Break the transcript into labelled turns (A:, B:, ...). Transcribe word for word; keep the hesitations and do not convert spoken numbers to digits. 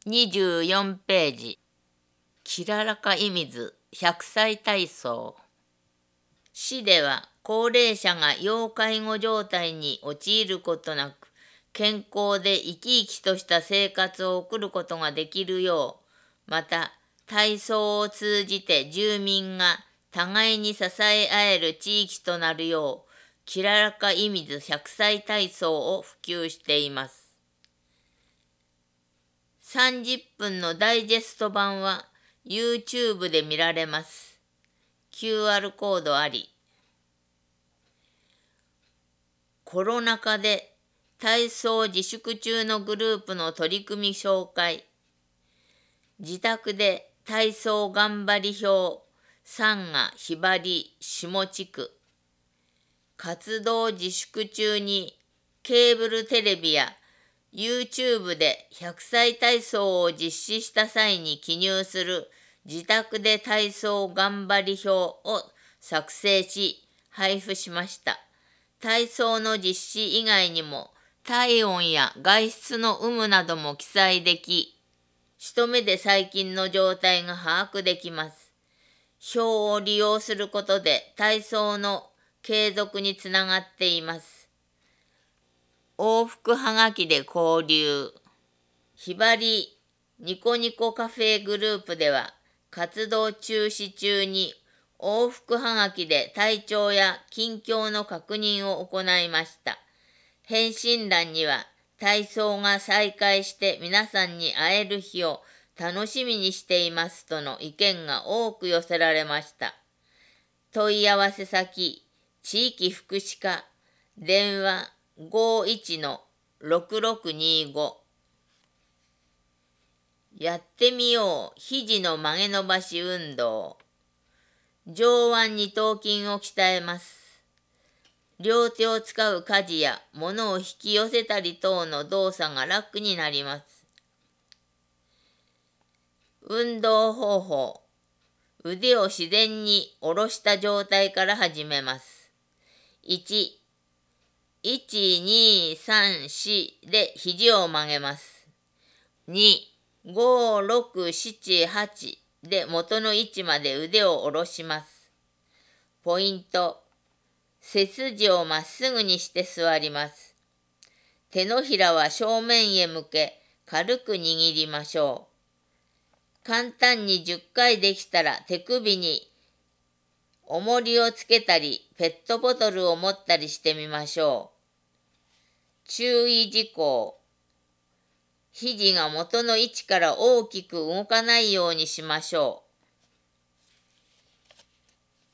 A: にじゅうよんページ。きららかいみずひゃくさい体操。市では高齢者が要介護状態に陥ることなく、健康で生き生きとした生活を送ることができるよう、また体操を通じて住民が互いに支え合える地域となるよう、きららかいみずひゃくさい体操を普及しています。さんじゅっぷんのダイジェスト版は YouTube で見られます。キューアール コードあり。コロナ禍で体操自粛中のグループの取り組み紹介。自宅で体操頑張り表、三賀ひばり下地区。活動自粛中にケーブルテレビや YouTube でひゃくさい体操を実施した際に記入する自宅で体操頑張り表を作成し配布しました。体操の実施以外にも体温や外出の有無なども記載でき、一目で最近の状態が把握できます。表を利用することで体操の継続につながっています。往復はがきで交流。ひばりニコニコカフェグループでは活動中止中に往復はがきで体調や近況の確認を行いました。返信欄には体操が再開して皆さんに会える日を楽しみにしていますとの意見が多く寄せられました。問い合わせ先、地域福祉課、電話 ごーいちのろくろくにーご。やってみよう肘の曲げ伸ばし運動。上腕二頭筋を鍛えます。両手を使う家事や物を引き寄せたり等の動作が楽になります。運動方法。腕を自然に下ろした状態から始めます。いち、いち、に、さん、よんで肘を曲げます。に、ご、ろく、なな、はちで元の位置まで腕を下ろします。ポイント。背筋をまっすぐにして座ります。手のひらは正面へ向け軽く握りましょう。簡単にじゅっかいできたら手首に重りをつけたりペットボトルを持ったりしてみましょう。注意事項。肘が元の位置から大きく動かないようにしましょう。